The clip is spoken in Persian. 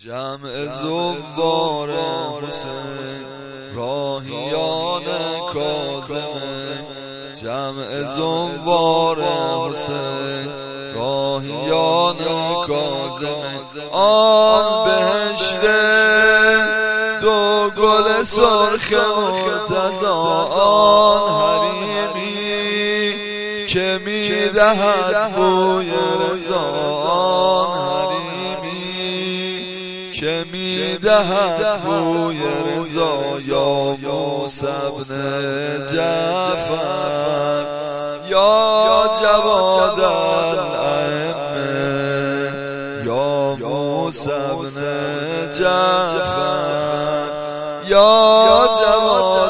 جمع زوار حسین راهیان کاظم، جمع زوار حسین راهیان کاظم. آن بهشت دو گل سرخ مرتضی، آن حریمی که میدهد بوی رضا، آن حریمی که میدهد بوی رضا. یا موسی بن جعفر یا جواد الائمه، یا موسی بن جعفر یا جواد